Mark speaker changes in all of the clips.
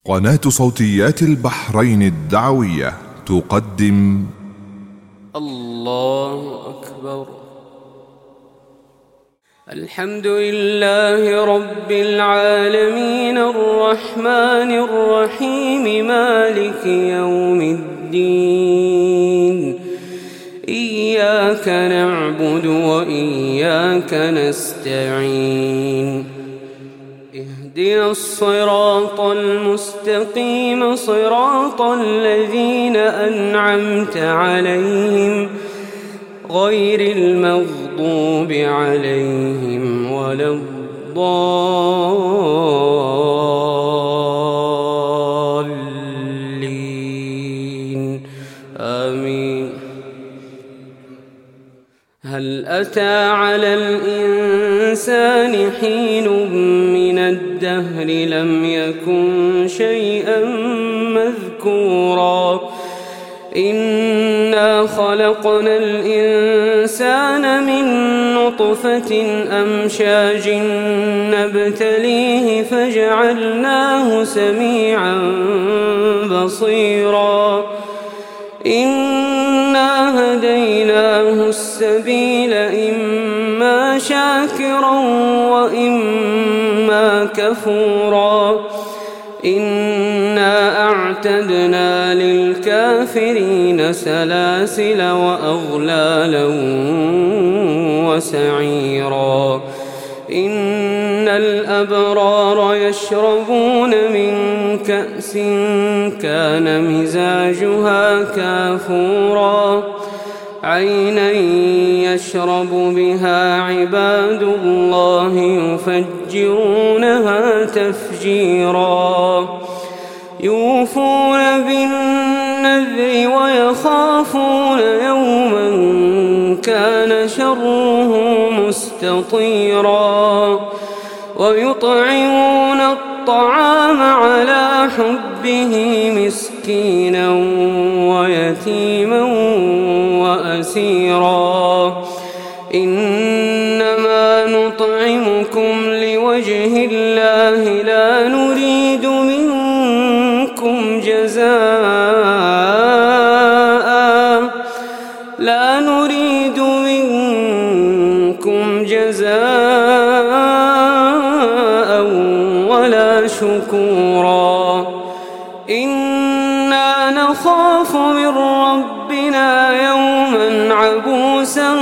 Speaker 1: قناة صوتيات البحرين الدعوية تقدم
Speaker 2: الله أكبر. الحمد لله رب العالمين الرحمن الرحيم مالك يوم الدين. إياك نعبد وإياك نستعين. اهدنا الصراط المستقيم صراط الذين أنعمت عليهم غير المغضوب عليهم ولا الضالين آمين. هل أتى على الإنسان حين من الدهر لم يكن شيئا مذكورا. إنا خلقنا الإنسان من نطفة أمشاج نبتليه فجعلناه سميعا بصيرا. إنا هديناه السبيل إما شاكرا وإما كفورا. إنا أعتدنا للكافرين سلاسل وأغلالا وسعيرا. إن الأبرار يشربون من كأس كان مزاجها كافورا. عينا يشرب بها عباد الله يفجرونها تفجيرا. يوفون بالنذر ويخافون يوما كان شره مستطيرا. ويطعمون الطعام على حبه مسكينا ويتيما وأسيرا. إنما نطعمكم لوجه الله لا نريد منكم جزاء ولا شكورا. إنا نخاف من ربنا يوما عبوسا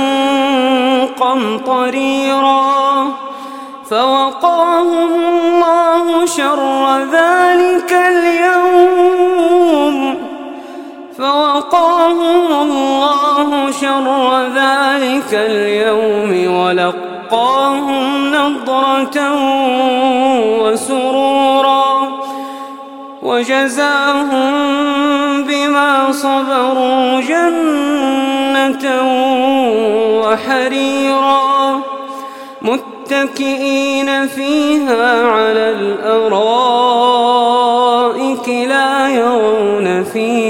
Speaker 2: قمطريرا. فوقاهم الله شر ذلك اليوم ولقاهم نضرة وسرورا. وجزاهم بما صبروا جنة وحريرا. متكئين فيها على الأرائك لا يرون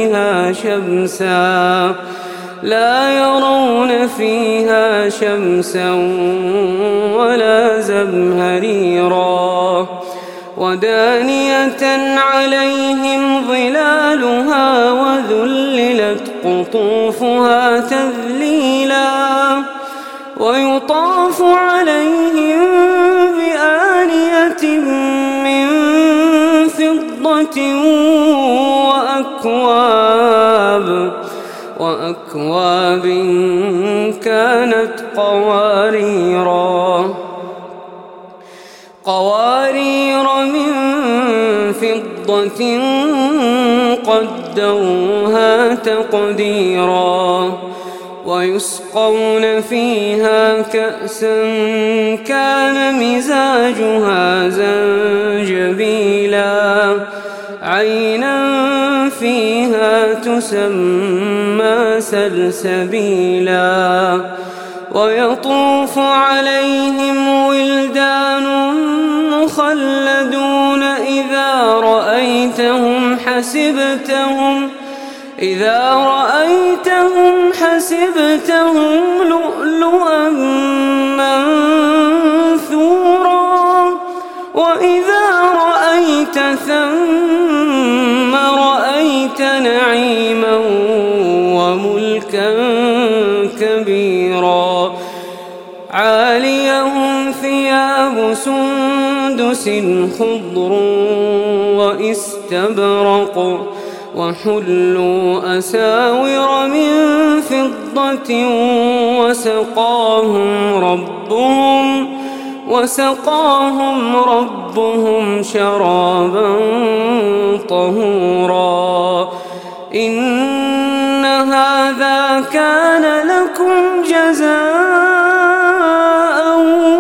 Speaker 2: فيها شمسا ولا زمهريرا. ودانية عليهم ظلالها وذللت قطوفها تذليلا. ويطاف عليهم بآنية من فضة وأكواب كانت قوارير من فضة قدروها تقديرا. ويسقون فيها كأسا كان مزاجها زنجبيلا. عينا فيها تسمى سلسبيلا. ويطوف عليهم ولدان مخلدون إذا رأيتهم حسبتهم لؤلؤا منثورا. وإذا رأيت ثم سندس خضر وإستبرق وحلوا أساور من فضة وسقاهم ربهم شرابا طهورا إن هذا كان لكم جزاء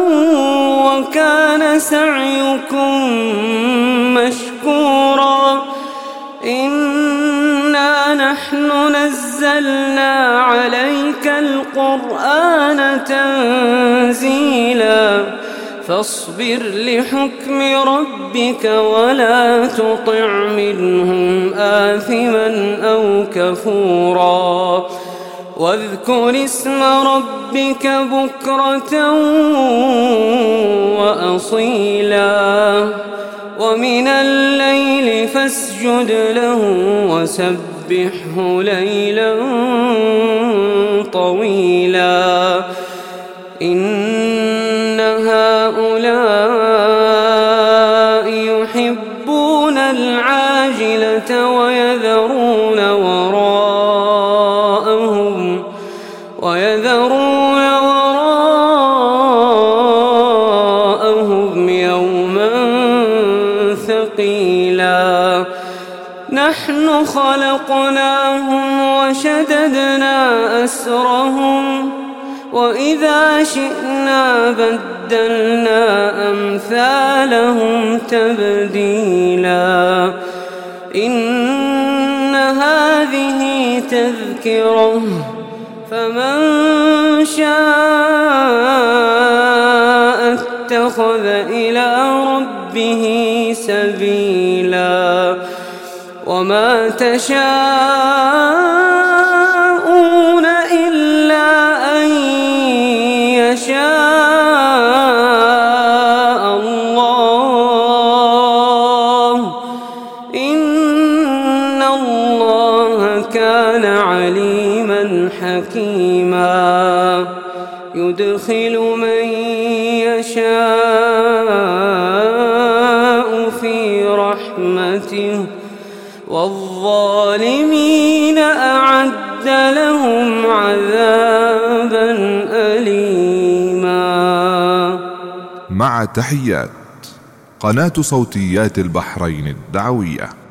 Speaker 2: وكان سعيكم مشكورا إنا نحن نزلنا عليك القرآن تنزيلا فاصبر لحكم ربك ولا تطع منهم آثما أو كفورا واذكر اسم ربك بكرة وأصيلا ومن الليل فاسجد له وسبحه ليلا طويلا إن هؤلاء يحبون العاجلة ويذرون وراءهم يوما ثقيلا نحن خلقناهم وشددنا أسرهم وإذا شئنا بدلنا أمثالهم تبديلا إن هذه تذكرة فمن شاء اتخذ إلى ربه سبيلا وما تشاءون إلا أن يشاء الله إن الله كان عليما حكيما يدخل من يشاء في رحمته والظالمين أعد لهم عذابا أليما.
Speaker 1: مع تحيات قناة صوتيات البحرين الدعوية.